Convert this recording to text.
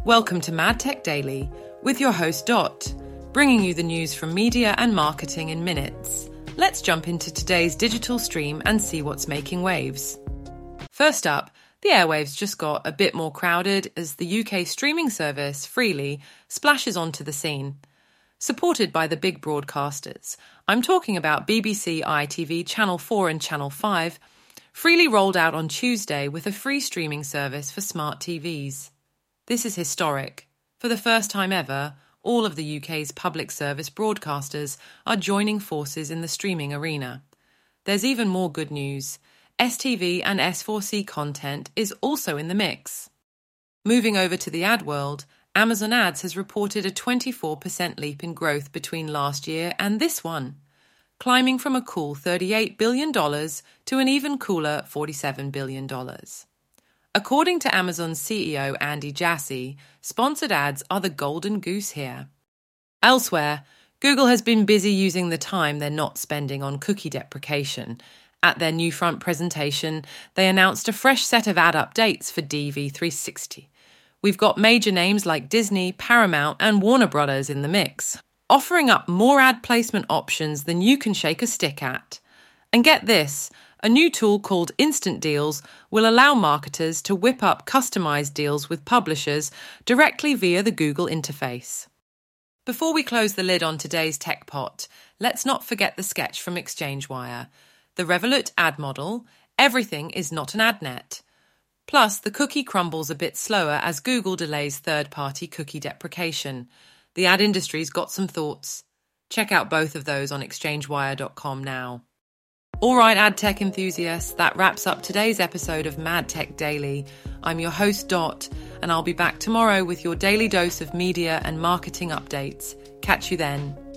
Welcome to Mad Tech Daily with your host Dot, bringing you the news from media and marketing in minutes. Let's jump into today's digital stream and see what's making waves. First up, the airwaves just got a bit more crowded as the UK streaming service, Freely, splashes onto the scene. Supported by the big broadcasters, I'm talking about BBC, ITV, Channel 4 and Channel 5, Freely rolled out on Tuesday with a free streaming service for smart TVs. This is historic. For the first time ever, all of the UK's public service broadcasters are joining forces in the streaming arena. There's even more good news. STV and S4C content is also in the mix. Moving over to the ad world, Amazon Ads has reported a 24% leap in growth between last year and this one, climbing from a cool $38 billion to an even cooler $47 billion. According to Amazon's CEO Andy Jassy, sponsored ads are the golden goose here. Elsewhere, Google has been busy using the time they're not spending on cookie deprecation. At their NewFront presentation, they announced a fresh set of ad updates for DV360. We've got major names like Disney, Paramount, and Warner Brothers in the mix, offering up more ad placement options than you can shake a stick at. And get this, a new tool called Instant Deals will allow marketers to whip up customized deals with publishers directly via the Google interface. Before we close the lid on today's tech pot, let's not forget the sketch from ExchangeWire. The Revolut ad model, everything is not an ad net. Plus, the cookie crumbles a bit slower as Google delays third-party cookie deprecation. The ad industry's got some thoughts. Check out both of those on exchangewire.com now. All right, ad tech enthusiasts, that wraps up today's episode of Mad Tech Daily. I'm your host, Dot, and I'll be back tomorrow with your daily dose of media and marketing updates. Catch you then.